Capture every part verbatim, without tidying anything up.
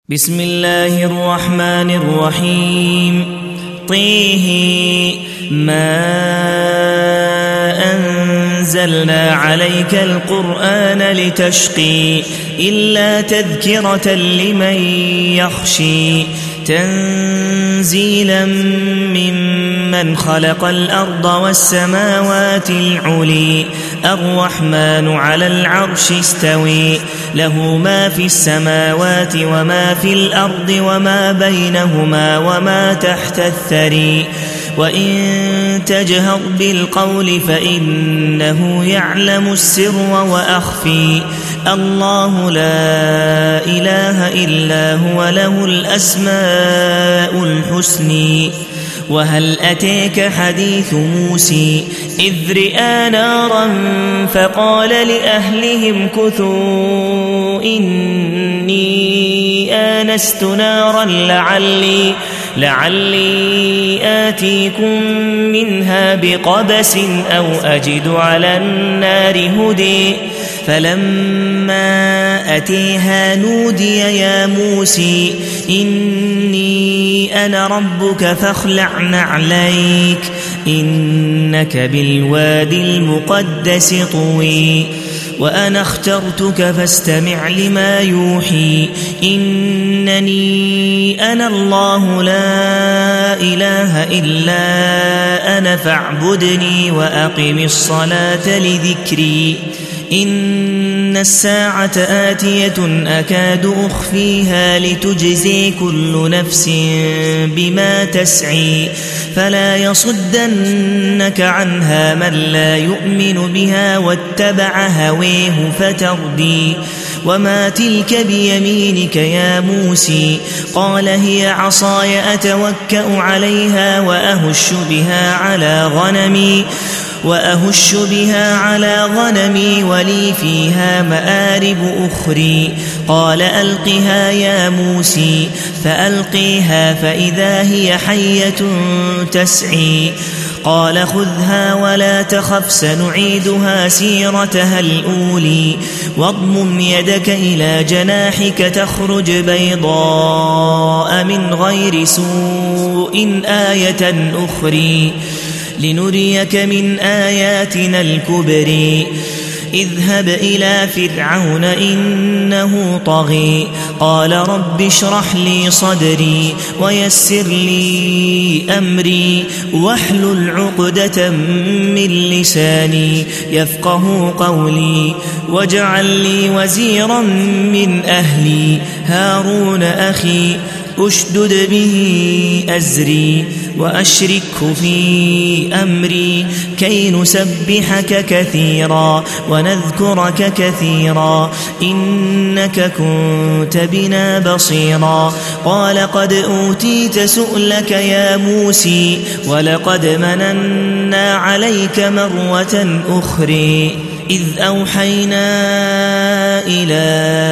بسم الله الرحمن الرحيم طه ما أنزلنا عليك القرآن لتشقي إلا تذكرة لمن يخشي تنزيلا ممن خلق الأرض والسماوات العلي الرحمن على العرش استوي له ما في السماوات وما في الأرض وما بينهما وما تحت الثري وإن تجهر بالقول فإنه يعلم السر وأخفي الله لا إله إلا هو له الأسماء الحسنى وهل أتيك حديث موسى إذ رئا نارا فقال لأهلهم كثوا إني آنست نارا لعلي لعلي آتيكم منها بقبس أو أجد على النار هدي فلما أتيها نودي يا موسى إني أنا ربك فاخلع نعليك إنك بالوادي المقدس طوي وأنا اخترتك فاستمع لما يوحي إنني أنا الله لا إله إلا أنا فاعبدني وأقم الصلاة لذكري إن الساعة آتية أكاد أخفيها لتجزي كل نفس بما تسعي فلا يصدنك عنها من لا يؤمن بها واتبع هويه فتردي وما تلك بيمينك يا موسى قال هي عصاي أتوكأ عليها وأهش بها على غنمي وأهش بها على غنمي ولي فيها مآرب أخرى قال ألقها يا موسى فألقيها فإذا هي حية تسعي قال خذها ولا تخف سنعيدها سيرتها الأولي واضمم يدك إلى جناحك تخرج بيضاء من غير سوء آية أخرى لنريك من آياتنا الكبرى اذهب إلى فرعون إنه طغى قال رب اشرح لي صدري ويسر لي أمري واحلل عقدة من لساني يفقه قولي واجعل لي وزيرا من أهلي هارون أخي أشدد به أزري وأشركه في أمري كي نسبحك كثيرا ونذكرك كثيرا إنك كنت بنا بصيرا قال قد أوتيت سؤلك يا موسى ولقد مننا عليك مرة أخرى إذ أوحينا إلى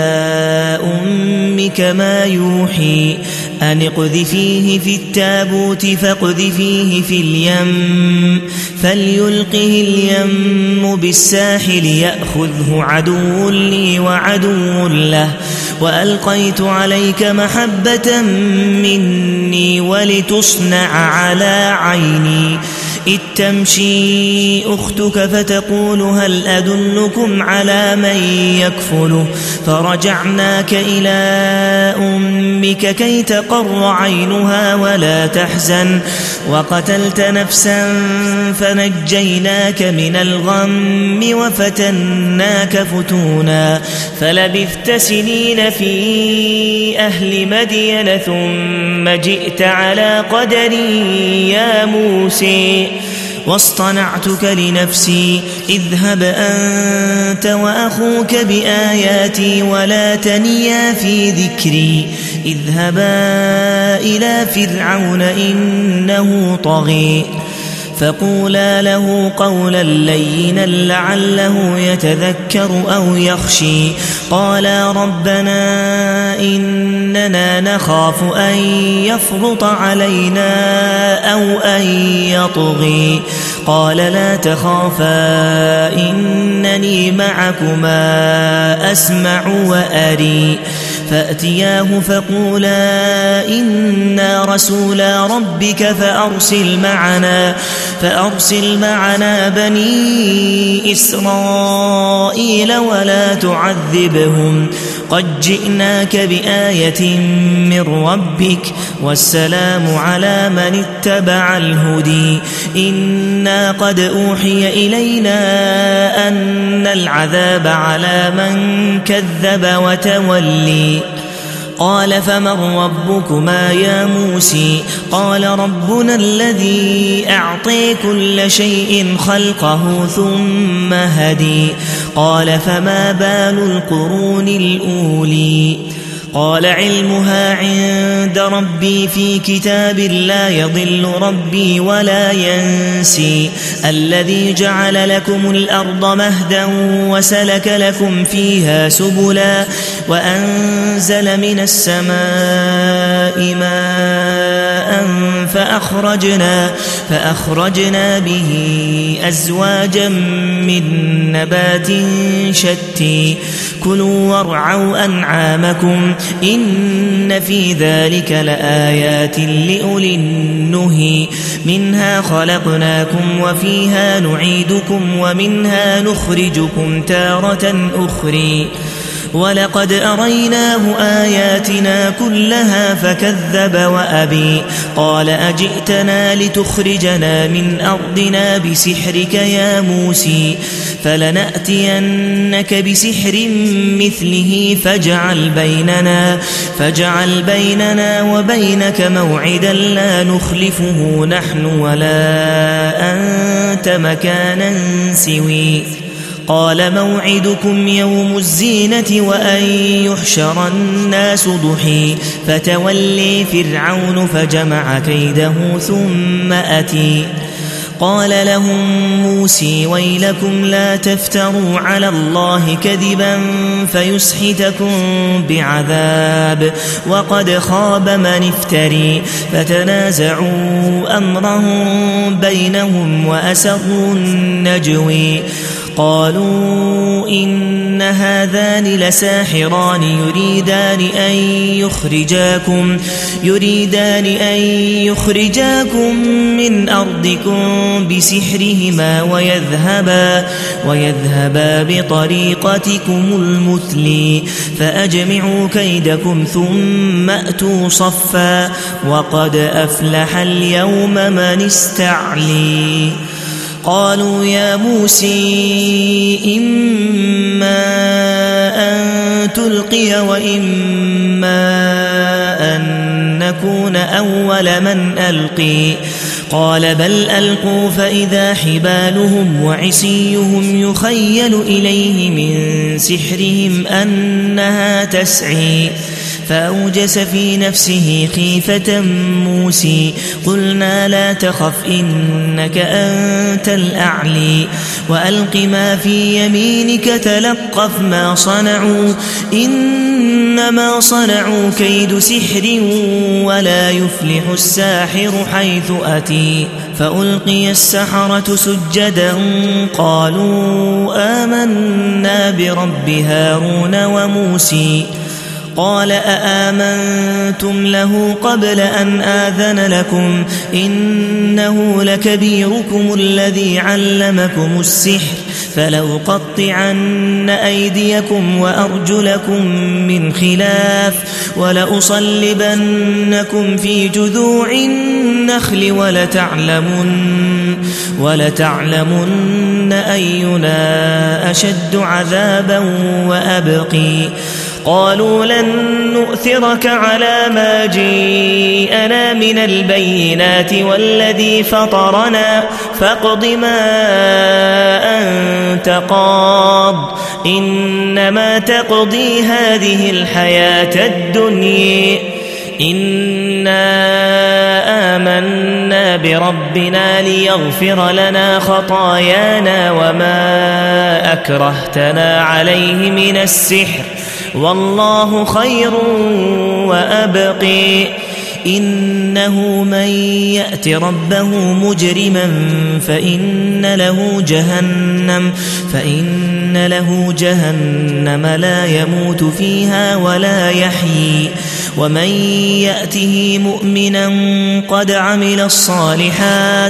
أمك ما يوحي أن اقذفيه في التابوت فاقذفيه في اليم فليلقه اليم بالساحل يأخذه عدو لي وعدو له وألقيت عليك محبة مني ولتصنع على عيني إذ تمشي أختك فتقول هل أدلكم على من يكفله فرجعناك إلى أمك كي تقر عينها ولا تحزن وقتلت نفسا فنجيناك من الغم وفتناك فتونا فلبثت سنين في أهل مدين ثم جئت على قدري يا موسى واصطنعتك لنفسي اذهب أنت وأخوك بآياتي ولا تنيا في ذكري اذهبا إلى فرعون إنه طغى فقولا له قولا لينا لعله يتذكر أو يخشي قالا ربنا إننا نخاف أن يفرط علينا أو أن يطغي قال لا تخافا إنني معكما أسمع وأري فأتياه فقولا إنا رسولا ربك فأرسل معنا, فأرسل معنا بني إسرائيل ولا تعذبهم قد جئناك بآية من ربك والسلام على من اتبع الهدي إنا قد أوحي إلينا أن العذاب على من كذب وتولي قال فمن ربكما يا موسى قال ربنا الذي أعطي كل شيء خلقه ثم هدي قال فما بال القرون الأولي قال علمها عند ربي في كتاب لا يضل ربي ولا ينسي الذي جعل لكم الأرض مهدا وسلك لكم فيها سبلا وأنزل من السماء ماء فأخرجنا, فأخرجنا به أزواجا من نبات شتى كلوا وارعوا أنعامكم إن في ذلك لآيات لأولي النهي منها خلقناكم وفيها نعيدكم ومنها نخرجكم تارة أخرى ولقد أريناه آياتنا كلها فكذب وأبي قال أجئتنا لتخرجنا من أرضنا بسحرك يا موسى فلنأتينك بسحر مثله فاجعل بيننا, فاجعل بيننا وبينك موعدا لا نخلفه نحن ولا أنت مكانا سوي قال موعدكم يوم الزينة وأن يحشر الناس ضحى فتولي فرعون فجمع كيده ثم أتي قال لهم موسى ويلكم لا تفتروا على الله كذبا فيسحتكم بعذاب وقد خاب من افتري فتنازعوا أمرهم بينهم وأسروا النجوي قالوا إن هذان لساحران يريدان أن يخرجاكم, يريدان أن يخرجاكم من أرضكم بسحرهما ويذهبا, ويذهبا بطريقتكم المثلي فأجمعوا كيدكم ثم أتوا صفا وقد أفلح اليوم من استعلي قالوا يا موسى إما أن تلقي وإما أن نكون أول من ألقي قال بل ألقوا فإذا حبالهم وعصيهم يخيل إليه من سحرهم أنها تسعي فأوجس في نفسه خيفة موسى قلنا لا تخف إنك أنت الأعلي وألق ما في يمينك تلقف ما صنعوا إنما صنعوا كيد سحر ولا يفلح الساحر حيث أتي فألقي السحرة سجدا قالوا آمنا برب هارون وموسى قال أآمنتم له قبل أن آذن لكم إنه لكبيركم الذي علمكم السحر فلأقطعن أيديكم وأرجلكم من خلاف ولأصلبنكم في جذوع النخل ولتعلمن, ولتعلمن أينا أشد عذابا وأبقي قالوا لن نؤثرك على ما جيءنا من البينات والذي فطرنا فاقض ما أنت قاض إنما تقضي هذه الحياة الدنيا إنا آمنا بربنا ليغفر لنا خطايانا وما أكرهتنا عليه من السحر والله خير وأبقي إنه من يأت ربه مجرما فإن له جهنم فإن له جهنم لا يموت فيها ولا يحيي ومن يأته مؤمنا قد عمل الصالحات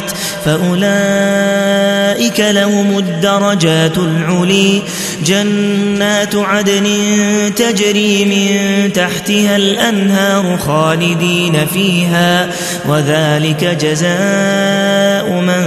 فأولئك لهم الدرجات العلي جنات عدن تجري من تحتها الأنهار خالدين فيها وذلك جزاء من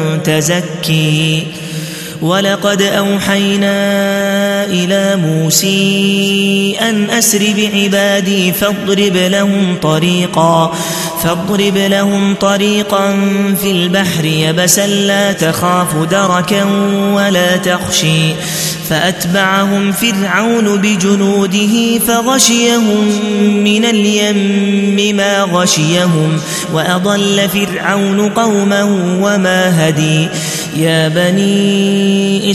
تزكي ولقد أوحينا إلى موسى أن أسر بعبادي فاضرب لهم طريقا فاضرب لهم طريقا في البحر يبسا لا تخاف دركا ولا تخشي فأتبعهم فرعون بجنوده فغشيهم من اليم ما غشيهم وأضل فرعون قومه وما هدي يا بني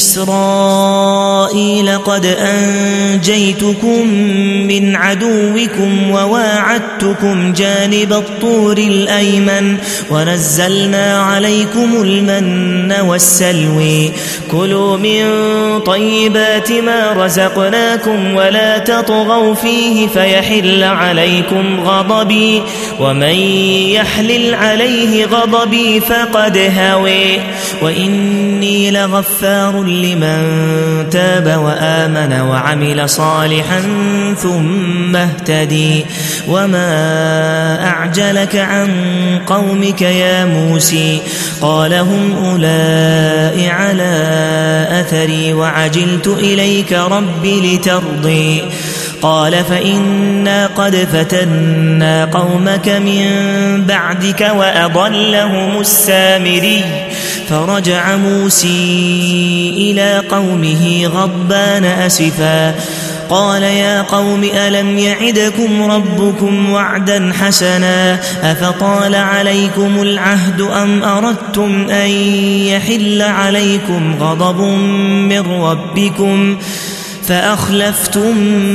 إسرائيل قد أنجيتكم من عدوكم وواعدتكم جانب الطور الأيمن ونزلنا عليكم المن والسلوي كلوا من طيبات ما رزقناكم ولا تطغوا فيه فيحل عليكم غضبي ومن يحلل عليه غضبي فقد هوي وإني لغفار لمن تاب وآمن وعمل صالحا ثم اهتدي وما أعجلك عن قومك يا موسى قال هم أولئك على أثري وعجلت إليك رب لترضي قال فإنا قد فتنا قومك من بعدك وأضلهم السامري فرجع موسى إلى قومه غضبان أسفا قال يا قوم ألم يعدكم ربكم وعدا حسنا أفطال عليكم العهد أم أردتم أن يحل عليكم غضب من ربكم فأخلفتم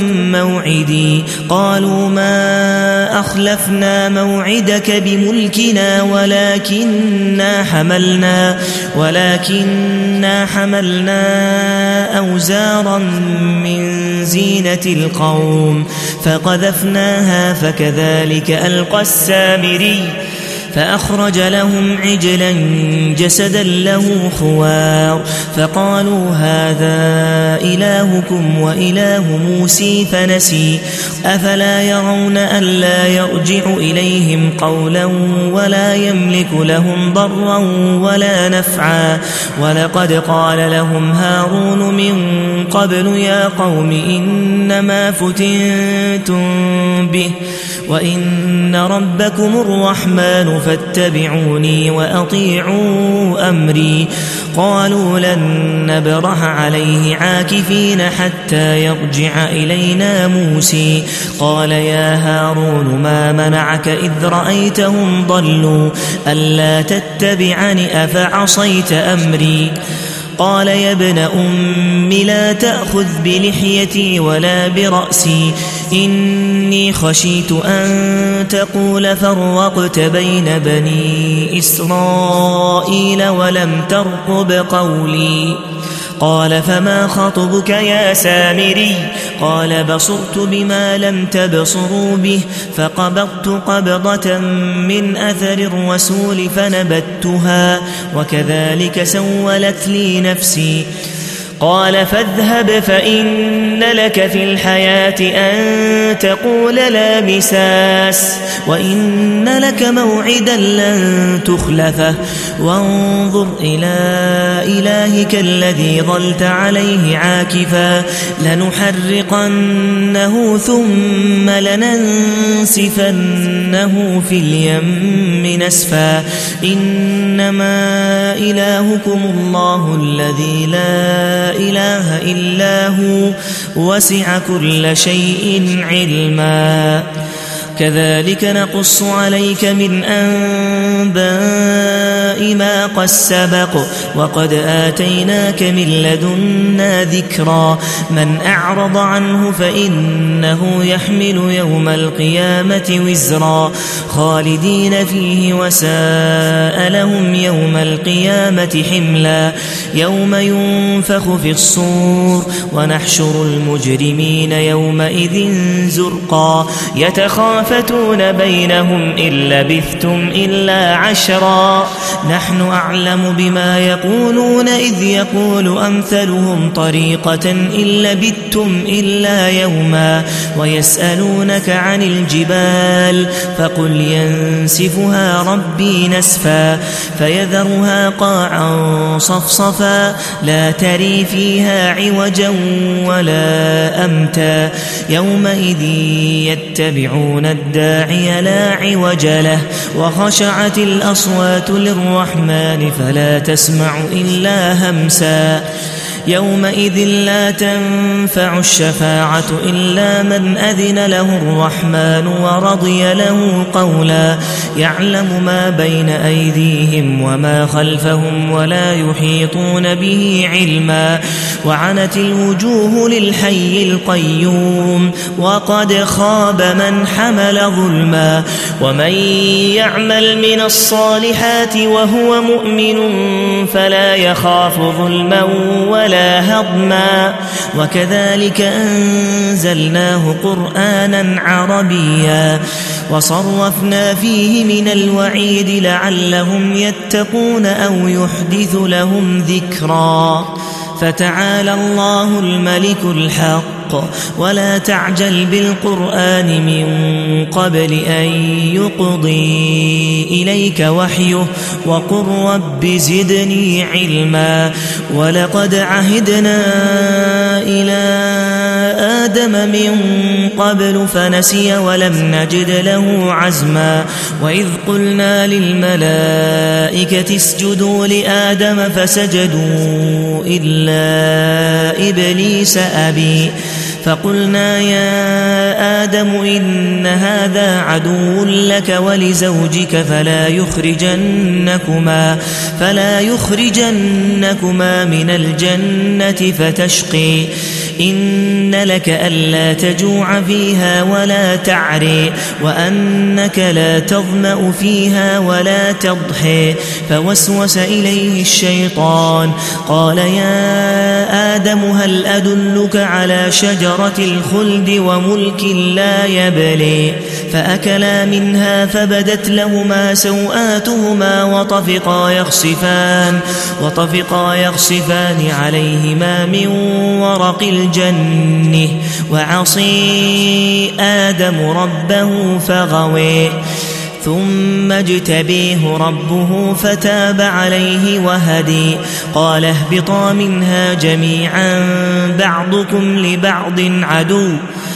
موعدي قالوا ما أخلفنا موعدك بملكنا ولكننا حملنا ولكننا حملنا أوزارا من زينة القوم فقذفناها فكذلك ألقى السامري فأخرج لهم عجلا جسدا له خوار فقالوا هذا إلهكم وإله موسى فنسي أفلا يرون ألا يرجع إليهم قولا ولا يملك لهم ضرا ولا نفعا ولقد قال لهم هارون من قبل يا قوم إنما فتنتم به وإن ربكم الرحمن فاتبعوني وأطيعوا أمري قالوا لن نبرح عليه عاكفين حتى يرجع إلينا موسى قال يا هارون ما منعك إذ رأيتهم ضلوا ألا تتبعني أفعصيت أمري قال يا ابن أم لا تأخذ بلحيتي ولا برأسي إني خشيت أن تقول فرقت بين بني إسرائيل ولم ترقب قولي قال فما خطبك يا سامري قال بصرت بما لم تبصروا به فقبضت قبضة من أثر الرسول فنبتها وكذلك سولت لي نفسي قال فاذهب فإن لك في الحياة أن تقول لا مساس وإن لك موعدا لن تخلفه وانظر إلى إلهك الذي ظلت عليه عاكفا لنحرقنه ثم لننسفنه في اليم نسفا إنما إلهكم الله الذي لا إله إلا هو وسع كل شيء علما كذلك نقص عليك من أنباء ما قد سبق وقد آتيناك من لدنا ذكرا من أعرض عنه فإنه يحمل يوم القيامة وزرا خالدين فيه وساء لهم يوم القيامة حملا يوم ينفخ في الصور ونحشر المجرمين يومئذ زرقا يتخافتون بينهم إن لبثتم إلا عشرا نحن أعلم بما يقولون إذ يقول أمثلهم طريقة إن لبثتم إلا يوما ويسألونك عن الجبال فقل ينسفها ربي نسفا فيذرها قاعا صفصفا لا تري فيها عوجا ولا أمتا يومئذ يتبعون الداعي لا عوج له وخشعت الأصوات للرحمن فلا تسمع إلا همسا يومئذ لا تنفع الشفاعة إلا من أذن له الرحمن ورضي له قولا يعلم ما بين أيديهم وما خلفهم ولا يحيطون به علما وعنت الوجوه للحي القيوم وقد خاب من حمل ظلما ومن يعمل من الصالحات وهو مؤمن فلا يخاف ظلما ولا ولا هضما وكذلك أنزلناه قرآنا عربيا وصرفنا فيه من الوعيد لعلهم يتقون أو يحدث لهم ذكرا فتعالى الله الملك الحق ولا تعجل بالقرآن من قبل أن يقضي إليك وحيه وقل رب زدني علما ولقد عهدنا إلى آدم من قبل فنسي ولم نجد له عزما وإذ قلنا للملائكة اسجدوا لآدم فسجدوا إلا إبليس أبي فقلنا يا آدم إن هذا عدو لك ولزوجك فلا يخرجنكما فلا يخرجنكما من الجنة فتشقي إن لك ألا تجوع فيها ولا تعري وأنك لا تظمأ فيها ولا تضحي فوسوس إليه الشيطان قال يا آدم هل أدلك على شجرة الخلد وملك لا يبلي فأكلا منها فبدت لهما سوآتهما وطفقا يخصفان وطفقا يخصفان عليهما من ورق الجنة وعصي آدم ربه فغوي ثم اجتبيه ربه فتاب عليه وهدي قال اهبطا منها جميعا بعضكم لبعض عدو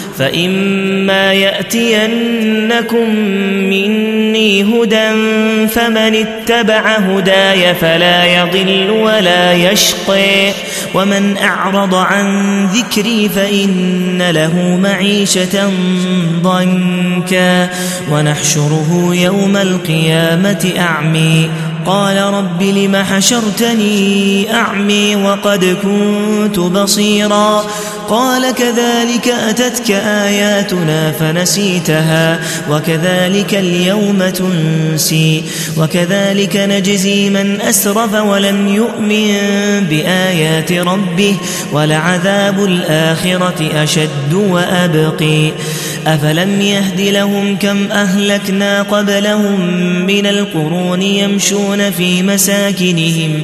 فإما يأتينكم مني هدى فمن اتبع هداي فلا يضل ولا يشقى ومن أعرض عن ذكري فإن له معيشة ضنكا ونحشره يوم القيامة أعمي قال رب لم حشرتني أعمي وقد كنت بصيرا قال كذلك أتتك آياتنا فنسيتها وكذلك اليوم تنسي وكذلك نجزي من أسرف ولم يؤمن بآيات ربه ولعذاب الآخرة أشد وأبقي أفلم يهد لهم كم أهلكنا قبلهم من القرون يمشون في مساكنهم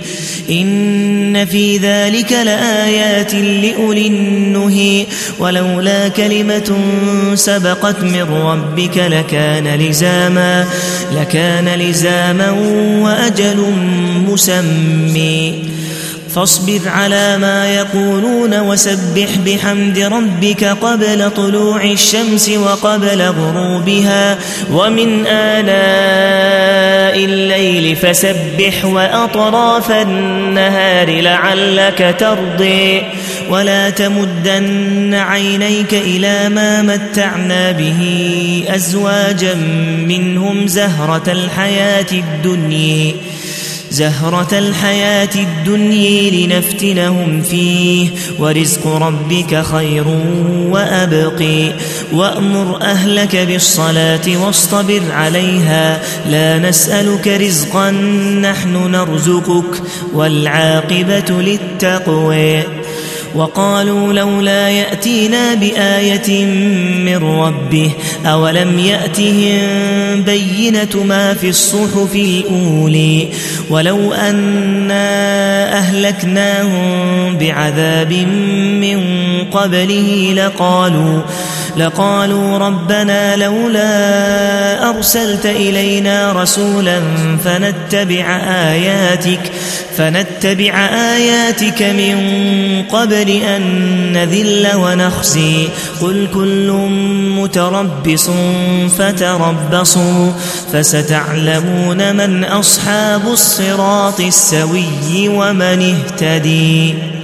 إن في ذلك لآيات لأولي النهي ولولا كلمة سبقت من ربك لكان لزاما لكان لزاما وأجل مسمى فاصبر على ما يقولون وسبح بحمد ربك قبل طلوع الشمس وقبل غروبها ومن آناء الليل فسبح وأطراف النهار لعلك ترضي ولا تمدن عينيك إلى ما متعنا به أزواجا منهم زهرة الحياة الدنيا زهرة الحياة الدنيا لنفتنهم فيه ورزق ربك خير وأبقي وأمر أهلك بالصلاة واصطبر عليها لا نسألك رزقا نحن نرزقك والعاقبة للتقوى وقالوا لولا يأتينا بآية من ربه أولم يأتهم بينة ما في الصحف الأولي ولو أنا أهلكناهم بعذاب من قبله لقالوا لقالوا ربنا لولا أرسلت إلينا رسولا فنتبع آياتك فنتبع آياتك من قبل أن نذل ونخزي قل كل متربص فتربصوا فستعلمون من أصحاب الصراط السوي ومن اهتدي.